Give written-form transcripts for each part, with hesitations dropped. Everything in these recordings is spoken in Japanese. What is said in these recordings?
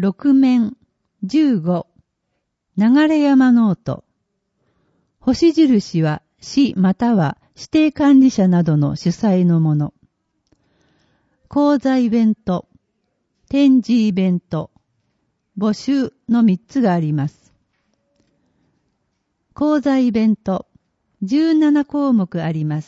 6面15流山ノート。星印は市または指定管理者などの主催のもの。講座イベント、展示イベント、募集の3つがあります。講座イベント、17項目あります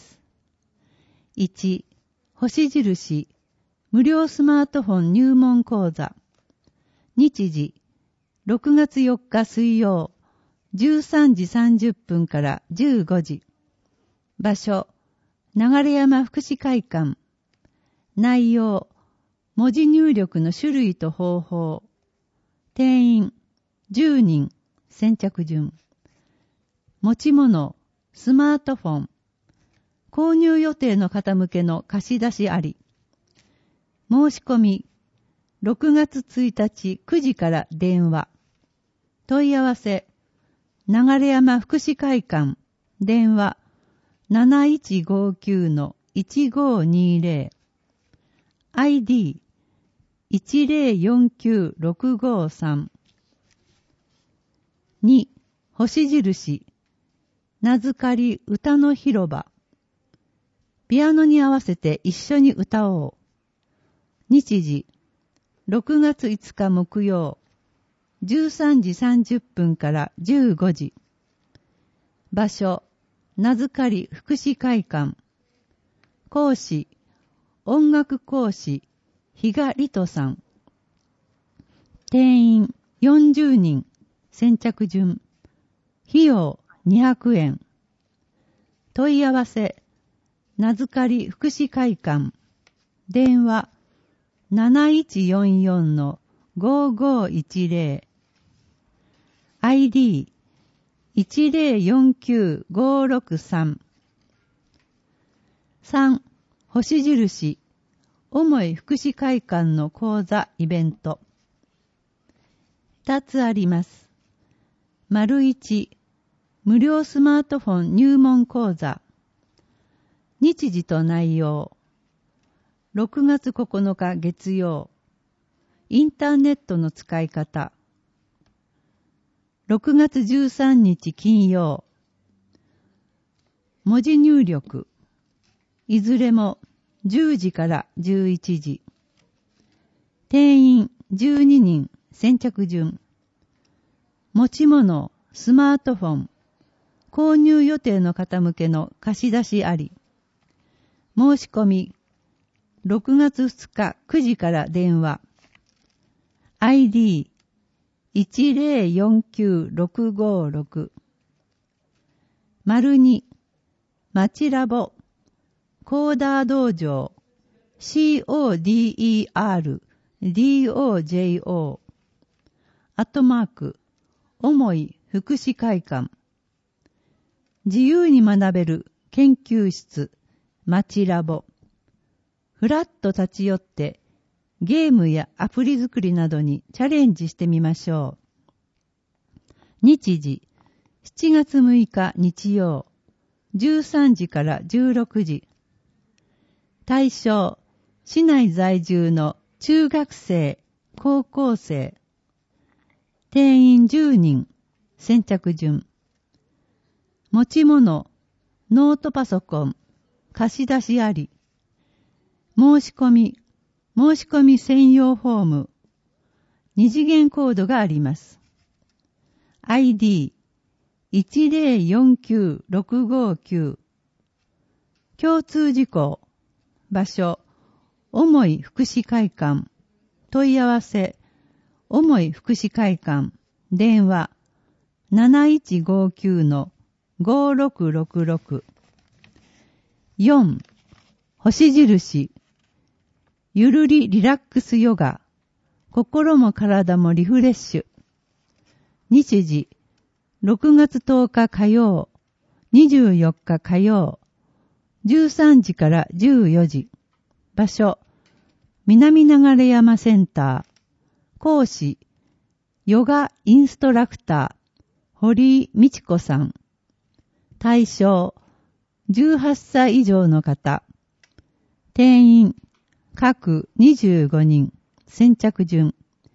。1、星印、無料スマートフォン入門講座。日時、6月4日水曜、13時30分から15時。場所、流山福祉会館。内容、文字入力の種類と方法。定員、10人、先着順。持ち物、スマートフォン。購入予定の方向けの貸し出しあり。申し込み、6月1日9時から電話。問い合わせ、流山福祉会館。電話、7159-1520。ID、1049653。2、星印。名づかり歌の広場。ピアノに合わせて一緒に歌おう。日時、6月5日木曜、13時30分から15時。場所、名づかり福祉会館。講師、音楽講師、比嘉里人さん。定員40人、先着順。費用200円。問い合わせ、名づかり福祉会館。電話、7144-5510。ID、1049563。3、星印、重い福祉会館の講座イベント。2つあります。丸1、無料スマートフォン入門講座。日時と内容。6月9日月曜。インターネットの使い方。6月13日金曜。文字入力。いずれも10時から11時。定員12人、先着順。持ち物、スマートフォン。購入予定の方向けの貸し出しあり。申し込み、6月2日9時から電話。ID、1049656。丸2、町ラボ、コーダー道場、CODERDOJO、重い福祉会館。自由に学べる研究室、町ラボ。ふらっと立ち寄ってゲームやアプリ作りなどにチャレンジしてみましょう。日時、7月6日日曜、13時から16時。対象、市内在住の中学生、高校生。定員10人、先着順。持ち物、ノートパソコン、貸し出しあり。申し込み専用フォーム。二次元コードがあります。ID、1049659。共通事項。場所、重い福祉会館。問い合わせ、重い福祉会館。電話、7159-5666。4、星印。ゆるりリラックスヨガ。心も体もリフレッシュ。日時、6月10日火曜、24日火曜、13時から14時。場所、南流山センター。講師、ヨガインストラクター、堀井美智子さん。対象、18歳以上の方。定員、各25人、先着順。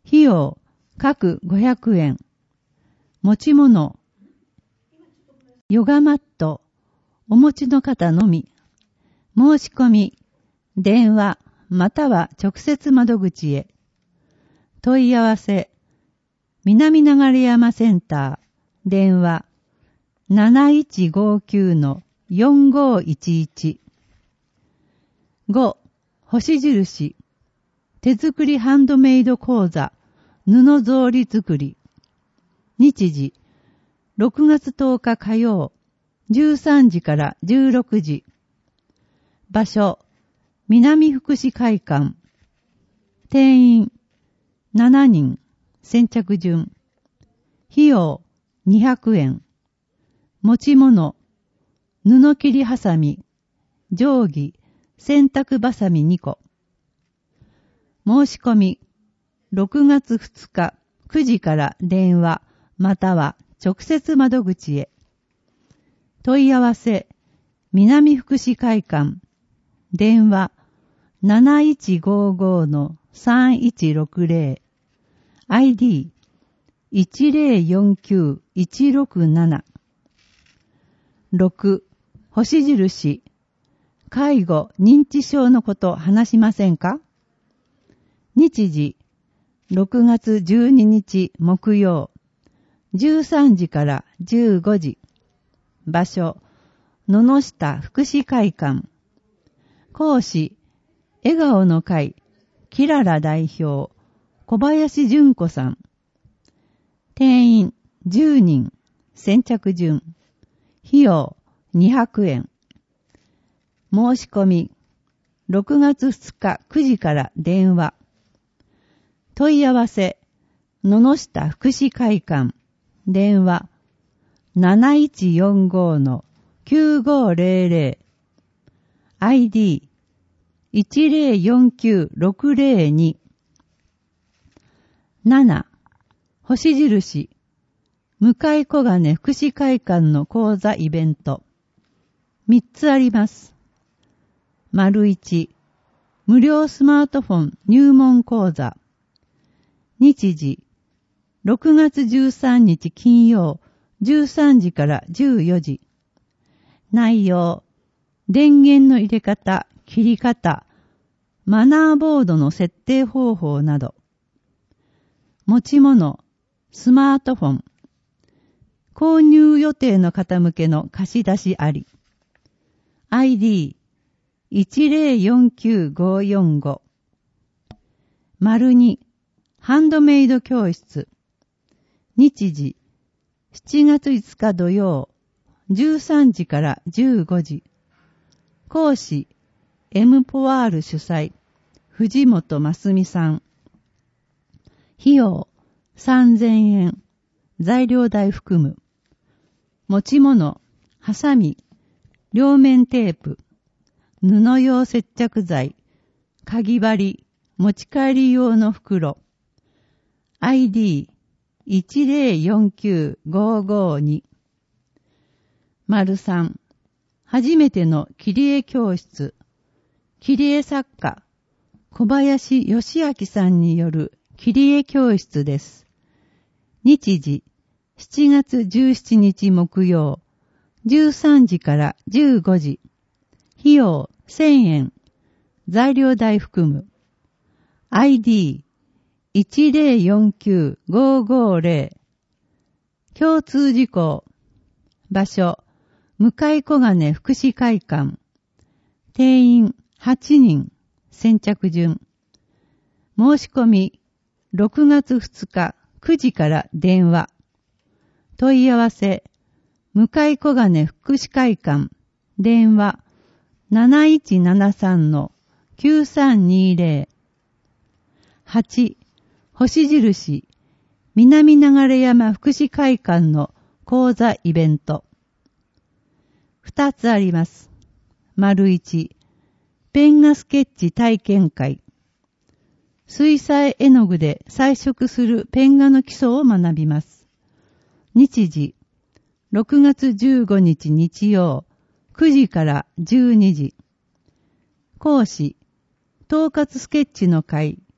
費用、各500円。持ち物、ヨガマット、お持ちの方のみ。申し込み、電話、または直接窓口へ。問い合わせ、南流山センター、電話、7159-4511。5、星印、手作りハンドメイド講座、布草履作り。日時、6月10日火曜、13時から16時。場所、南福祉会館。定員、7人、先着順。費用、200円。持ち物、布切りはさみ、定規、洗濯ばさみ2個。申し込み、6月2日9時から電話、または直接窓口へ。問い合わせ、南福祉会館。電話、7155-3160。ID、1049167。6、星印。介護、認知症のこと話しませんか？日時、6月12日木曜、13時から15時。場所、野々下福祉会館。講師、笑顔の会、キララ代表、小林純子さん。定員10人、先着順。費用200円。申し込み、6月2日9時から電話。問い合わせ、野々下福祉会館。電話、7145-9500。ID、1049602。7、星印。向井小金福祉会館の講座イベント。3つあります。丸1、無料スマートフォン入門講座。日時、6月13日金曜、13時から14時。内容、電源の入れ方、切り方、マナーボードの設定方法など。持ち物、スマートフォン。購入予定の方向けの貸し出しあり。ID、1049545。丸2、ハンドメイド教室。日時、7月5日土曜、13時から15時。講師、Mポワール主催、藤本真澄さん。費用、3000円。材料代含む。持ち物、ハサミ、両面テープ、布用接着剤、かぎ針、持ち帰り用の袋。ID、1049552。丸3、初めての切り絵教室。切り絵作家、小林義明さんによる切り絵教室です。日時、7月17日木曜、13時から15時。費用1000円。材料代含む。ID、1049550。共通事項。場所、向井小金福祉会館。定員8人。先着順。申し込み、6月2日9時から電話。問い合わせ、向井小金福祉会館。電話、7173-9320。8、星印、南流山福祉会館の講座イベント。2つあります。丸1、ペン画スケッチ体験会。水彩絵の具で彩色するペン画の基礎を学びます。日時、6月15日日曜、9時から12時。講師、統括スケッチの会、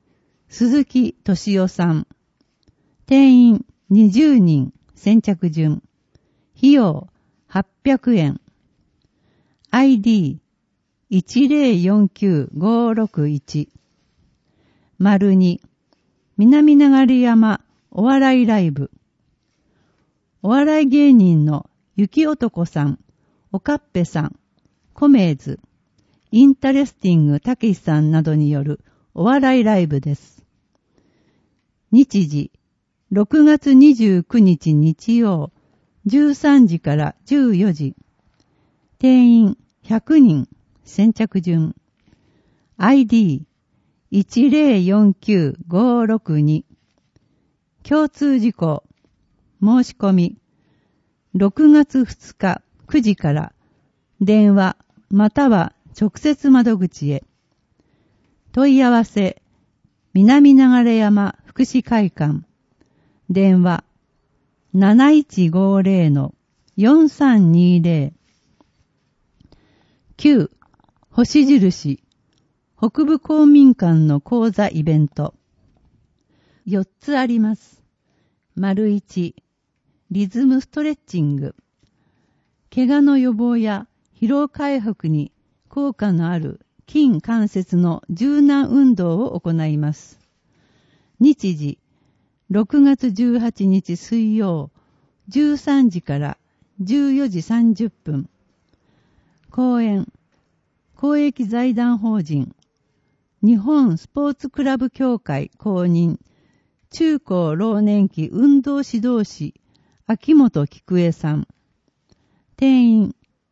鈴木敏夫さん。定員20人、先着順。費用800円。ID1049-561。丸2、南流山お笑いライブ。お笑い芸人の雪男さん、おかっぺさん、コメーズ、インタレスティングたけしさんなどによるお笑いライブです。日時、6月29日日曜、13時から14時。定員100人、先着順。ID1049-562。共通事項。申し込み。6月2日9時から電話または直接窓口へ。問い合わせ。南流山福祉会館。電話 7150-4320。9. 星印北部公民館の講座イベント。4つあります。丸1、リズムストレッチング。怪我の予防や疲労回復に効果のある筋関節の柔軟運動を行います。日時、6月18日水曜、13時から14時30分。講演、公益財団法人、日本スポーツクラブ協会公認、中高老年期運動指導士、秋元菊江さん。定員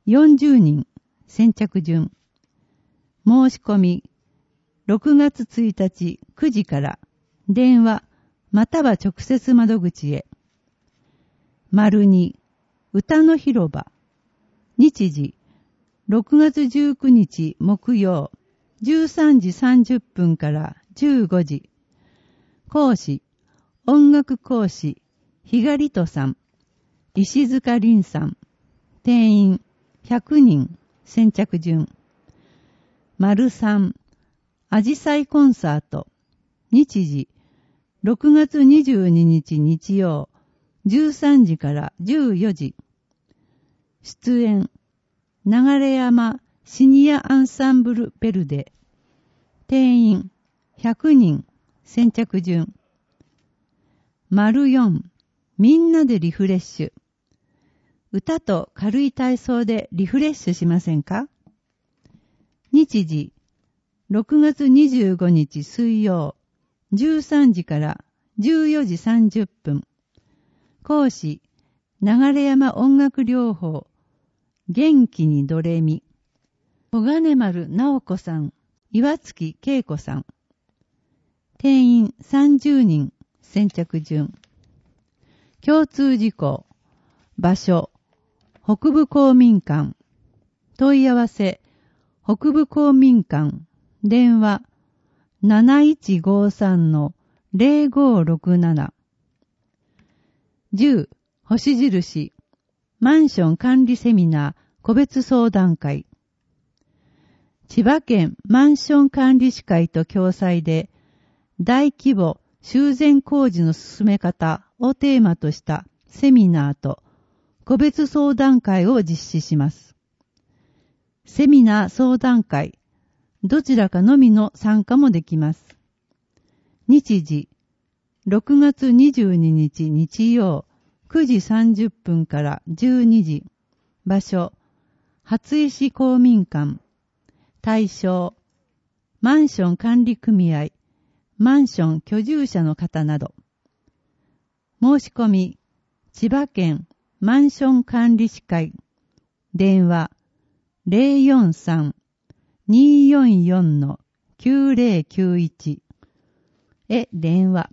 40人、先着順。申し込み、6月1日9時から電話または直接窓口へ。丸2、歌の広場。日時、6月19日木曜、13時30分から15時。講師、音楽講師、ひがりとさん、石塚凛さん。定員100人、先着順。丸3、あじさいコンサート。日時、6月22日日曜、13時から14時。出演、流山シニアアンサンブルベルデ。定員100人、先着順。丸4、みんなでリフレッシュ。歌と軽い体操でリフレッシュしませんか？日時、6月25日水曜、13時から14時30分。講師、流山音楽療法、元気にドレミ。小金丸直子さん、岩月恵子さん。定員30人、先着順。共通事項。場所、北部公民館。問い合わせ、北部公民館。電話、7153-0567。10、星印。マンション管理セミナー個別相談会。千葉県マンション管理士会と共催で、大規模修繕工事の進め方をテーマとしたセミナーと個別相談会を実施します。セミナー相談会、どちらかのみの参加もできます。日時、6月22日日曜、9時30分から12時。場所、初石公民館。対象、マンション管理組合、マンション居住者の方など。申し込み、千葉県マンション管理士会。電話、043-244-9091 へ電話。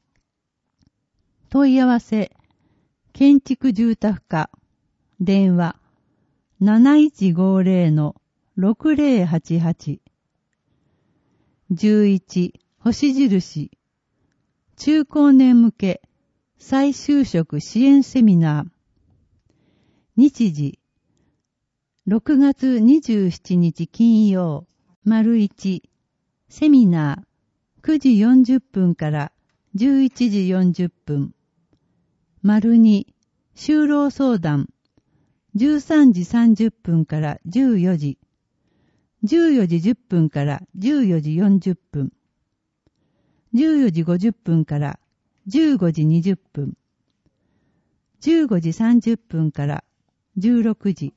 問い合わせ、建築住宅課。電話、7150-6088。11、星印。中高年向け再就職支援セミナー。日時、6月27日金曜、丸1、セミナー、 9時40分から11時40分。丸2、就労相談。13時30分から14時。14時10分から14時40分。14時50分から15時20分。15時30分から16時。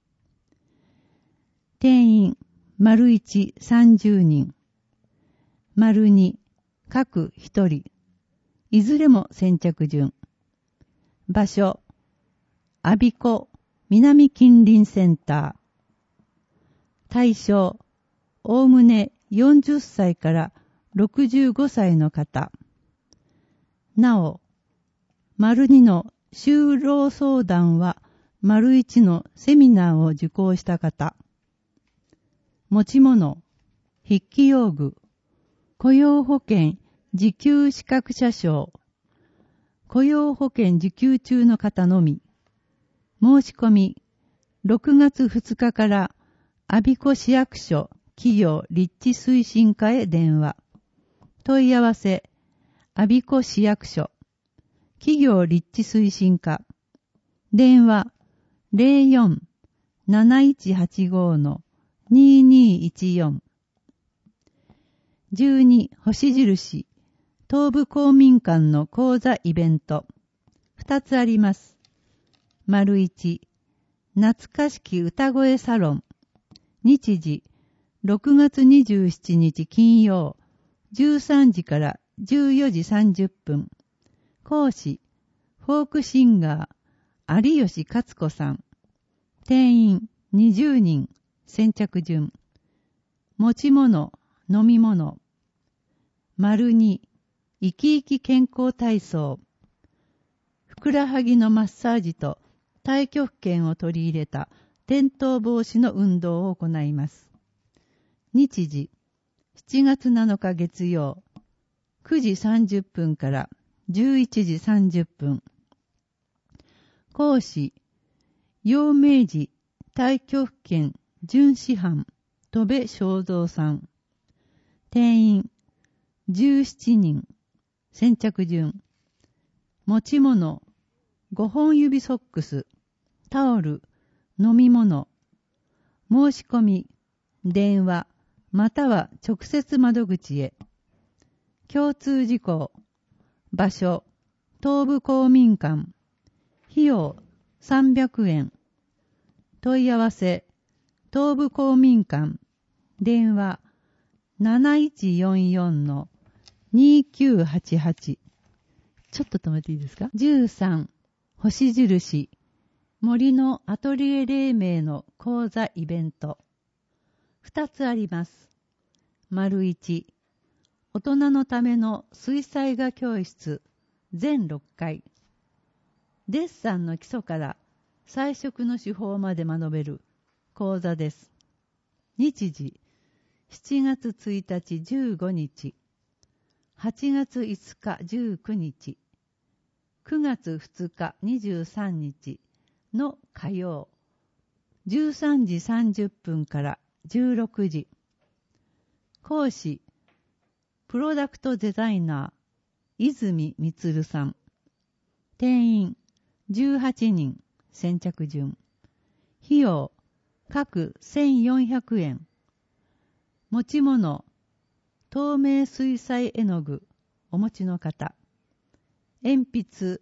定員、丸1、30人。丸2、各1人。いずれも先着順。場所、我孫子南近隣センター。対象、おおむね40歳から65歳の方。なお、丸2の就労相談は丸1のセミナーを受講した方。持ち物、筆記用具、雇用保険受給資格者証。雇用保険受給中の方のみ。申し込み、6月2日から我孫子市役所企業立地推進課へ電話。問い合わせ、我孫子市役所企業立地推進課。電話 04-7185-2214。12星印東部公民館の講座イベント。2つあります。丸1、懐かしき歌声サロン。日時、6月27日金曜、13時から14時30分。講師、フォークシンガー、有吉勝子さん。定員、20人、先着順。持ち物、飲み物。丸2、生き生き健康体操。ふくらはぎのマッサージと太極拳を取り入れた転倒防止の運動を行います。日時、7月7日月曜、9時30分から11時30分。講師、陽明寺太極拳準師範戸部正蔵さん。定員、17人。先着順。持ち物、5本指ソックス、タオル、飲み物。申し込み、電話、または直接窓口へ。共通事項、場所、東部公民館。費用、300円。問い合わせ、東部公民館。電話、7144-2988。ちょっと止めていいですか？ 13、星印、森のアトリエ黎明の講座イベント。2つあります。丸1、大人のための水彩画教室、全6回。デッサンの基礎から彩色の手法まで学べる講座です。日時、7月1日15日、8月5日19日、9月2日23日の火曜、13時30分から16時。講師、プロダクトデザイナー、泉充さん。定員、18人、先着順。費用、各1400円。持ち物、透明水彩絵の具、お持ちの方。鉛筆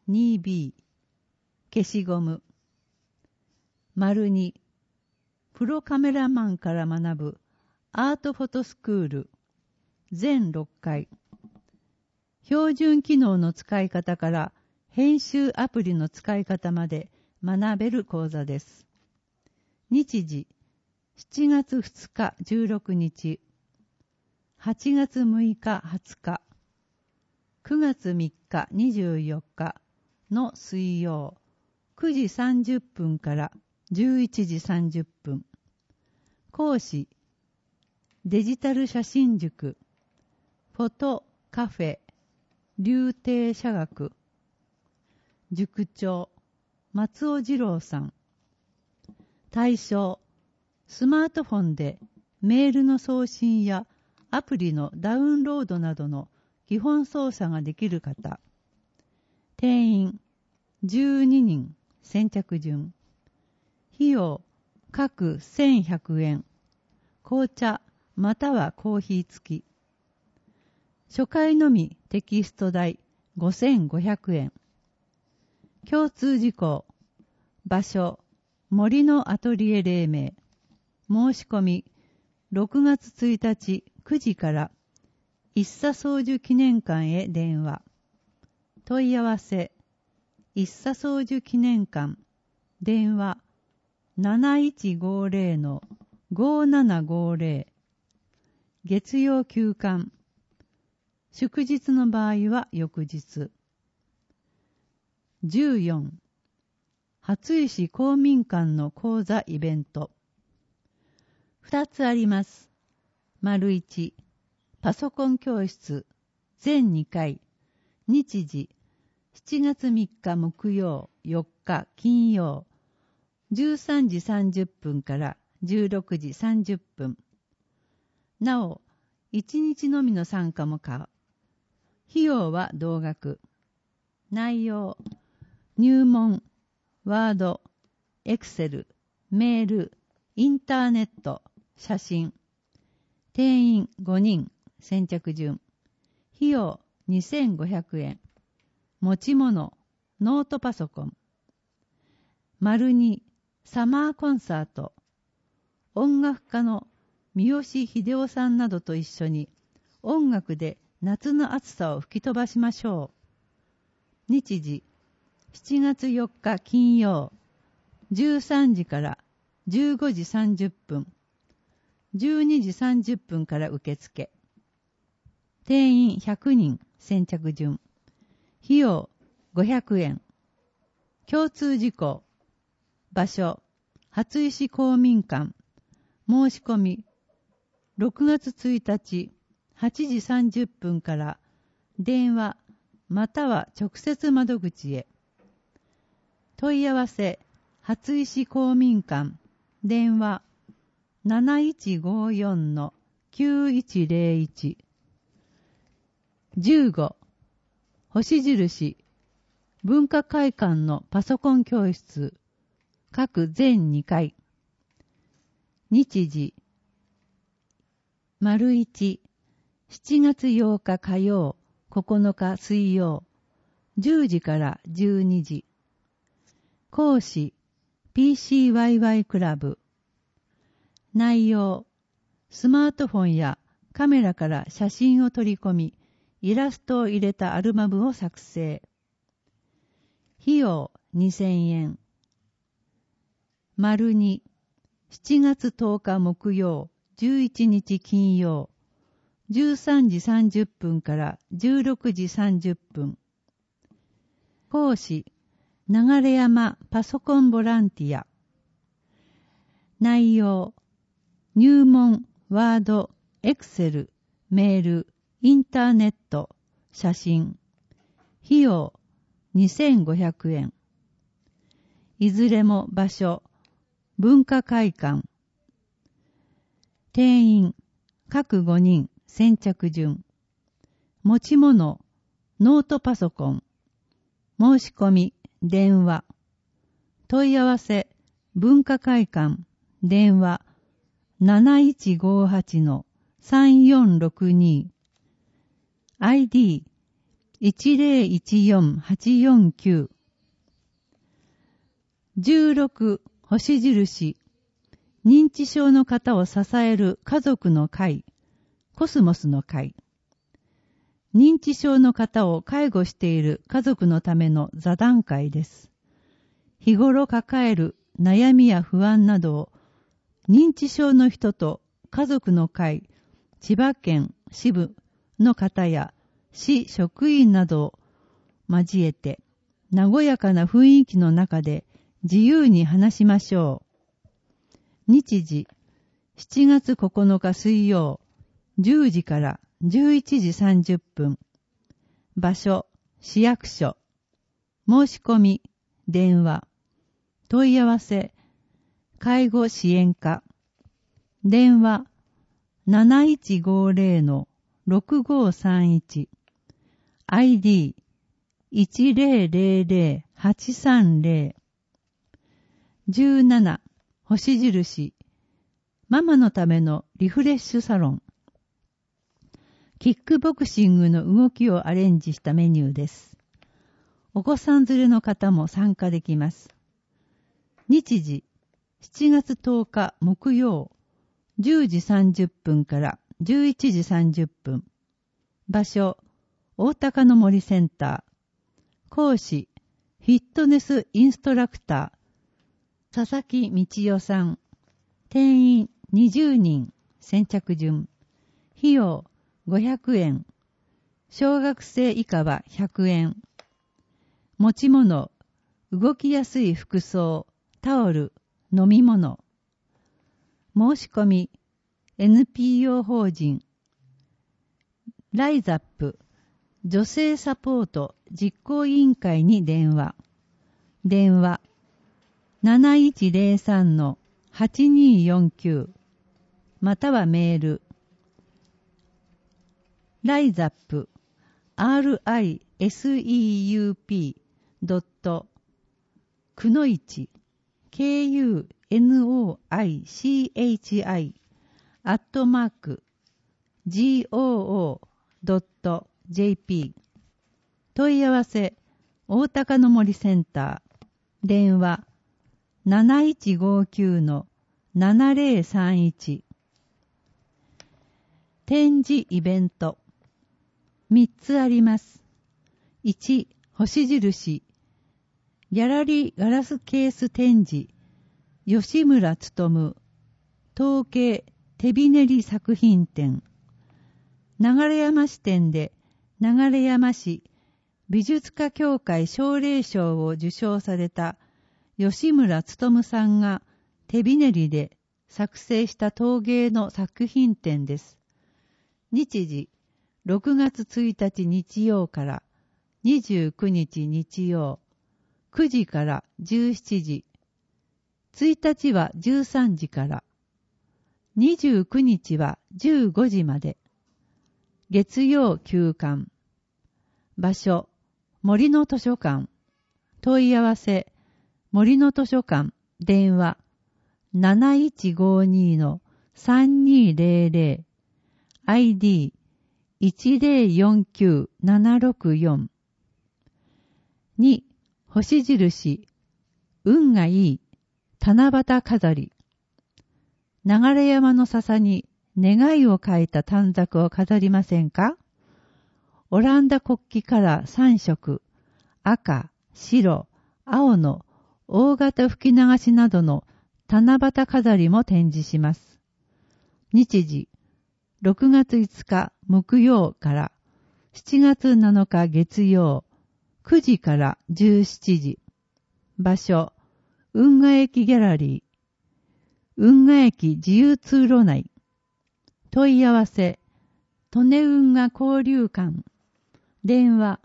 2B、消しゴム。丸2、プロカメラマンから学ぶアートフォトスクール、全6回。標準機能の使い方から編集アプリの使い方まで学べる講座です。日時、7月2日16日、8月6日20日、9月3日24日の水曜、9時30分から11時30分。講師、デジタル写真塾、フォトカフェ、竜亭社学。塾長、松尾二郎さん。対象、スマートフォンでメールの送信やアプリのダウンロードなどの基本操作ができる方。定員12人先着順。費用各1100円。紅茶またはコーヒー付き。初回のみテキスト代5500円。共通事項。場所森のアトリエ黎明。申し込み6月1日9時から一茶宗樹記念館へ電話。問い合わせ一茶宗樹記念館電話 7150-5750 月曜休館。祝日の場合は翌日。14初石公民館の講座イベント。2つあります。丸1、パソコン教室、全2回、日時、7月3日木曜、4日金曜、13時30分から16時30分。なお、1日のみの参加も可。費用は同額。内容、入門、ワード、エクセル、メール、インターネット、写真。定員5人、先着順。費用2500円。持ち物、ノートパソコン。丸2、サマーコンサート。音楽家の三好秀夫さんなどと一緒に音楽で夏の暑さを吹き飛ばしましょう。日時、7月4日金曜、13時から15時30分。12時30分から受付。定員100人先着順。費用500円。共通事項。場所、初石公民館。申し込み、6月1日8時30分から電話または直接窓口へ。問い合わせ、初石公民館。電話7154-9101。15、星印、文化会館のパソコン教室、各全2回。日時、丸1、7月8日火曜、9日水曜、10時から12時。講師、PCYY クラブ。内容、スマートフォンやカメラから写真を取り込み、イラストを入れたアルバムを作成。費用2000円。丸2、7月10日木曜、11日金曜、13時30分から16時30分。講師、流山パソコンボランティア。内容、入門、ワード、エクセル、メール、インターネット、写真。費用2500円。いずれも場所、文化会館。定員、各5人、先着順。持ち物、ノートパソコン。申し込み、電話。問い合わせ、文化会館。電話、7158-3462。ID、1014849。16、星印。認知症の方を支える家族の会、コスモスの会。認知症の方を介護している家族のための座談会です。日頃抱える悩みや不安などを認知症の人と家族の会、千葉県支部の方や市職員などを交えて和やかな雰囲気の中で自由に話しましょう。日時、7月9日水曜、10時から11時30分。場所、市役所。申し込み、電話。問い合わせ、介護支援課。電話 7150-6531 ID 1000830 17星印ママのためのリフレッシュサロン。キックボクシングの動きをアレンジしたメニューです。お子さん連れの方も参加できます。日時7月10日木曜10時30分から11時30分。場所大高の森センター。講師フィットネスインストラクター佐々木道代さん。定員20人。先着順。費用500円。小学生以下は100円。持ち物、動きやすい服装、タオル、飲み物。申し込み、NPO 法人、ライザップ、女性サポート実行委員会に電話。電話、7103-8249またはメール。ライザップ RISEUP くのいち KUNOICHI @goo.jp 問い合わせ大高の森センター電話7159-7031展示イベント3つあります。1、星印ギャラリーガラスケース展示吉村勉統計手びねり作品展流山市展で流山市美術家協会奨励賞を受賞された吉村勉さんが手びねりで作成した陶芸の作品展です。日時6月1日日曜から29日日曜9時から17時1日は13時から29日は15時まで月曜休館場所森の図書館問い合わせ森の図書館電話7152-3200 ID 1049764 2. 星印運がいい七夕飾り流山の笹に願いを書いた短冊を飾りませんか？オランダ国旗カラー3色赤、白、青の大型吹き流しなどの七夕飾りも展示します。日時6月5日木曜から7月7日月曜9時から17時場所運河駅ギャラリー運河駅自由通路内問い合わせ利根運河交流館電話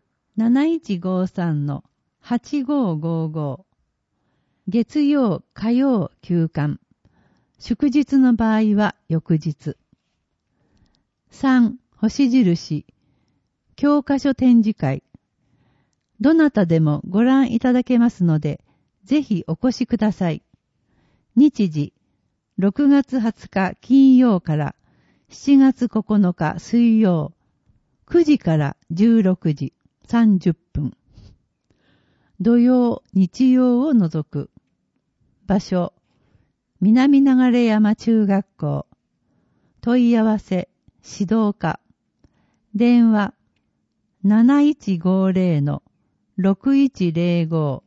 7153-8555月曜火曜休館祝日の場合は翌日。3. 星印教科書展示会どなたでもご覧いただけますのでぜひお越しください。日時6月20日金曜から7月9日水曜9時から16時30分土曜日曜を除く場所南流山中学校問い合わせ指導課電話7150-6105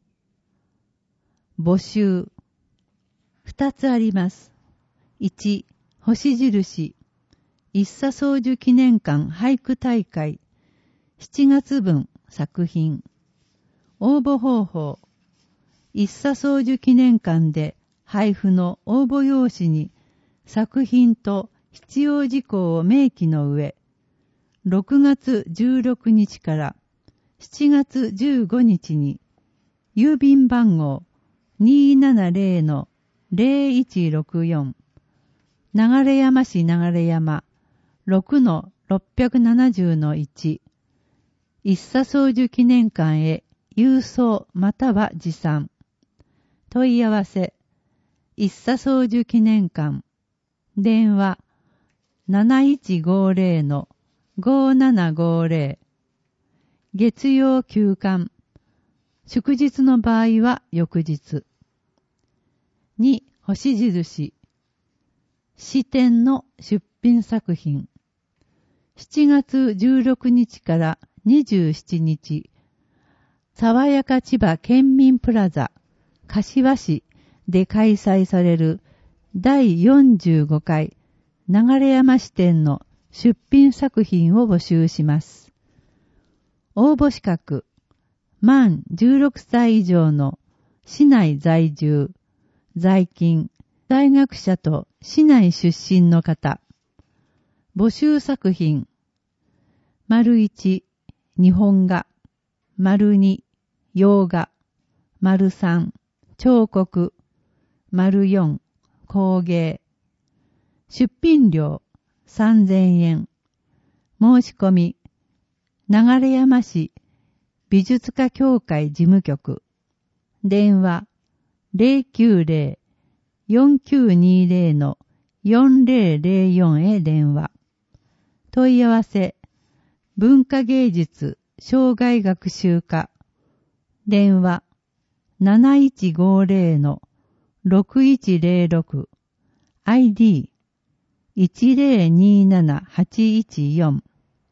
募集2つあります。1. 星印一茶宗樹記念館俳句大会7月分作品応募方法一茶宗樹記念館で配布の応募用紙に作品と必要事項を明記の上6月16日から7月15日に郵便番号 270-0164 流山市流山 6-670-1 一茶宗樹記念館へ郵送または持参。問い合わせ一茶宗樹記念館電話 7150-5750 月曜休館祝日の場合は翌日。2、星印詩典の出品作品7月16日から27日爽やか千葉県民プラザ柏市で開催される第45回流山詩典の出品作品を募集します。応募資格満16歳以上の市内在住、在勤、在学者と市内出身の方。募集作品 ① 日本画 ② 洋画 ③ 彫刻 �4 工芸。出品料3000円。申し込み流山市美術家協会事務局電話 090-4920-4004 へ電話。問い合わせ文化芸術生涯学習課電話 7150-6106 ID 1027814。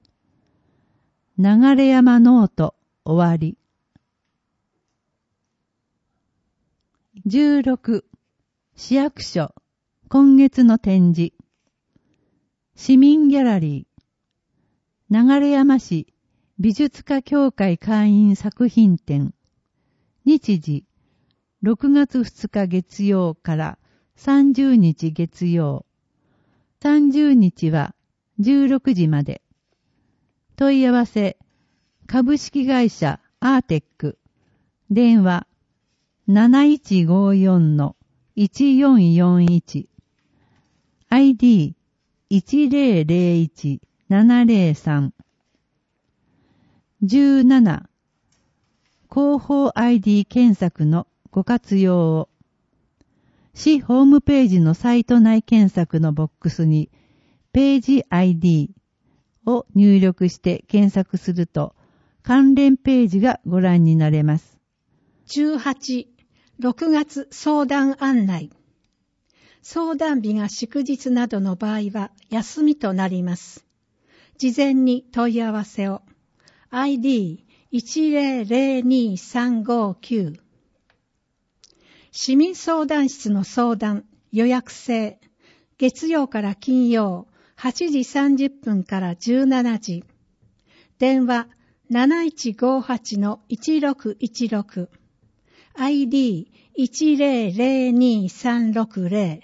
流山ノート終わり。16市役所今月の展示市民ギャラリー流山市美術家協会会員作品展日時6月2日月曜から30日月曜30日は16時まで。問い合わせ株式会社アーテック電話 7154-1441 ID 1001703 17広報 ID 検索のご活用を市ホームページのサイト内検索のボックスにページ ID を入力して検索すると関連ページがご覧になれます。 18、6月相談案内。相談日が祝日などの場合は休みとなります。事前に問い合わせを。ID 1002359市民相談室の相談予約制月曜から金曜8時30分から17時電話 7158-1616 ID 1002360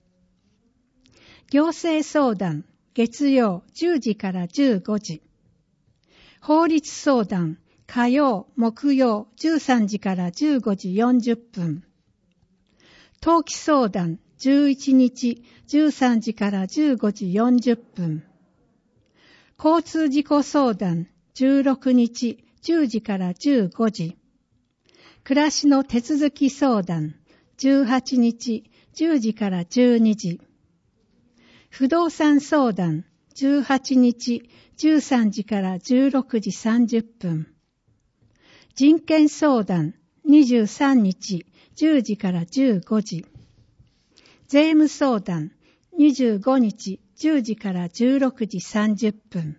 行政相談月曜10時から15時法律相談火曜木曜13時から15時40分登記相談11日13時から15時40分交通事故相談16日10時から15時暮らしの手続き相談18日10時から12時不動産相談18日13時から16時30分人権相談23日10時から15時税務相談25日10時から16時30分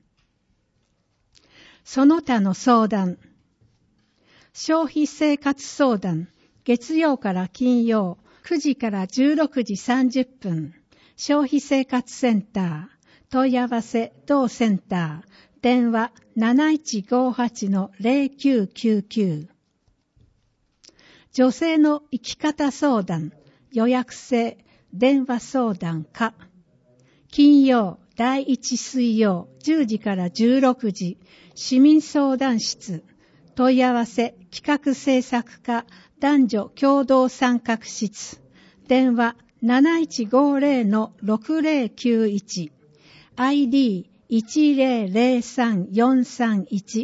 その他の相談消費生活相談月曜から金曜9時から16時30分消費生活センター問い合わせ同センター電話 7158-0999 女性の生き方相談予約制電話相談課金曜第1水曜10時から16時市民相談室問い合わせ企画制作課男女共同参画室電話 7150-6091 ID1003431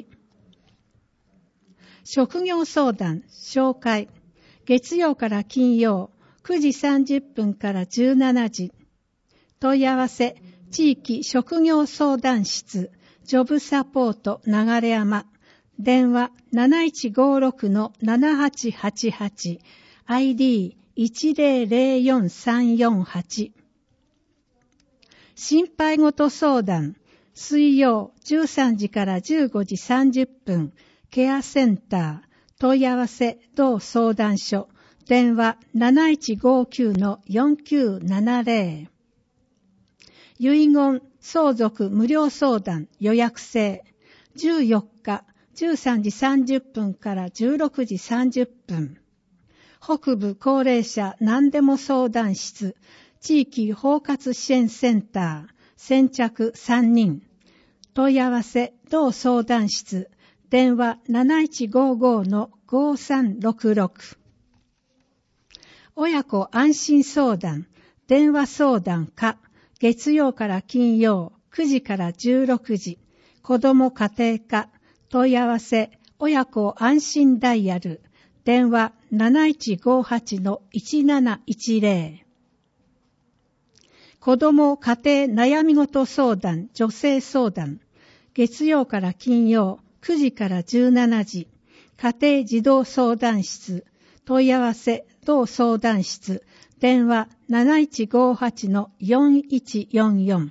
職業相談紹介月曜から金曜9時30分から17時問い合わせ地域職業相談室ジョブサポート流山電話 7156-7888 ID1004348 心配事相談水曜13時から15時30分ケアセンター問い合わせ同相談所電話 7159-4970 遺言相続無料相談予約制14日13時30分から16時30分北部高齢者何でも相談室地域包括支援センター先着3人問い合わせ同相談室電話 7155-5366 親子安心相談電話相談課月曜から金曜9時から16時子ども家庭課問い合わせ親子安心ダイヤル電話 7158-1710 子ども家庭悩み事相談女性相談月曜から金曜9時から17時家庭児童相談室問い合わせ同相談室電話 7158-4144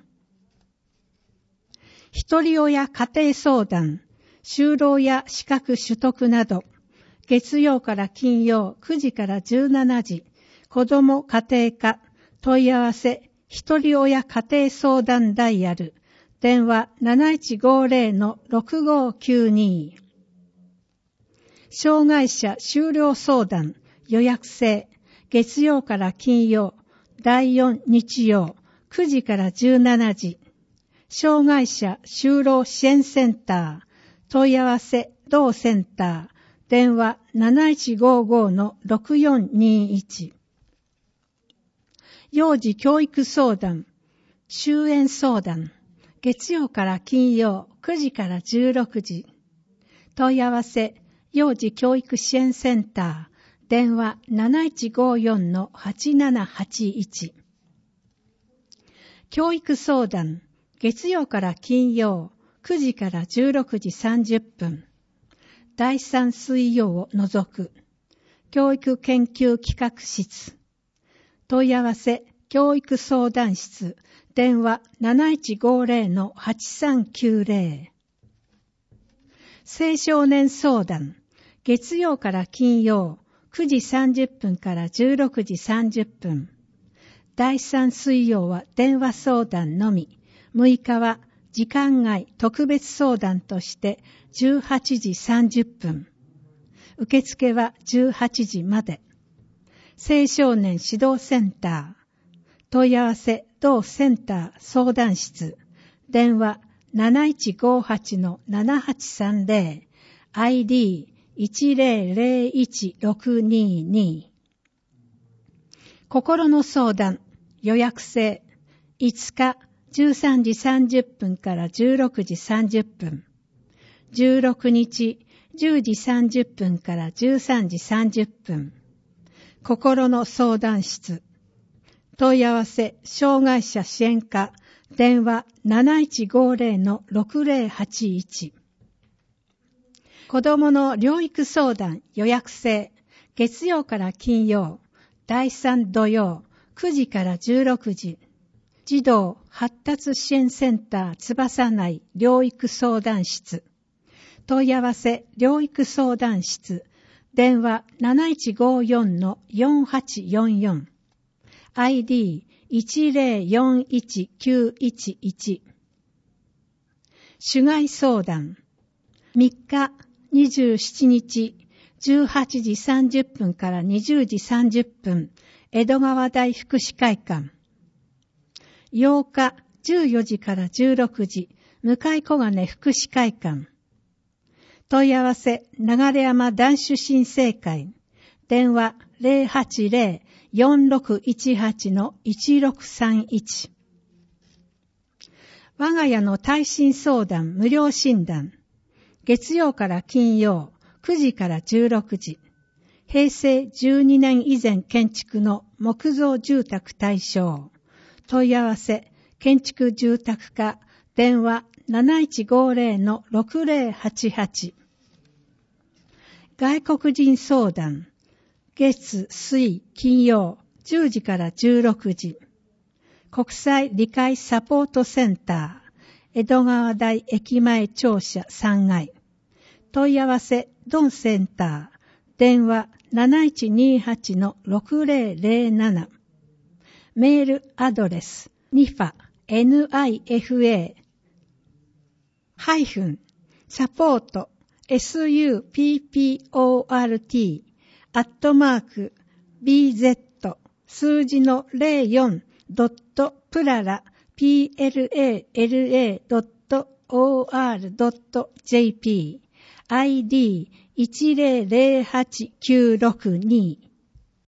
一人親家庭相談就労や資格取得など月曜から金曜9時から17時子ども家庭科問い合わせ一人親家庭相談ダイヤル電話 7150-6592 障害者就労相談予約制月曜から金曜第4日曜9時から17時障害者就労支援センター問い合わせ同センター電話 7155-6421 幼児教育相談終園相談月曜から金曜9時から16時問い合わせ幼児教育支援センター電話 7154-8781 教育相談月曜から金曜9時から16時30分第3水曜を除く教育研究企画室問い合わせ教育相談室電話 7150-8390 青少年相談月曜から金曜9時30分から16時30分第3水曜は電話相談のみ6日は時間外特別相談として18時30分受付は18時まで青少年指導センター問い合わせ同センター相談室電話 7158-7830 ID1001622 心の相談予約制5日13時30分から16時30分16日10時30分から13時30分心の相談室問い合わせ障害者支援課電話 7150-6081 子どもの療育相談予約制月曜から金曜第3土曜9時から16時児童発達支援センター翼内療育相談室問い合わせ療育相談室電話 7154-4844 ID1041911 主害相談3日27日18時30分から20時30分江戸川大福祉会館8日14時から16時向小金福祉会館問い合わせ流山男子新生会電話 4618-1631。我が家の耐震相談無料診断。月曜から金曜9時から16時。平成12年以前建築の木造住宅対象。問い合わせ、建築住宅課、電話7150-6088。外国人相談。月、水、金曜10時から16時。国際理解サポートセンター、江戸川台駅前庁舎3階。問い合わせ、ドンセンター、電話7128-6007。メールアドレス、nifa-support、bz 数字の 04.plala.or.jp ID 1008962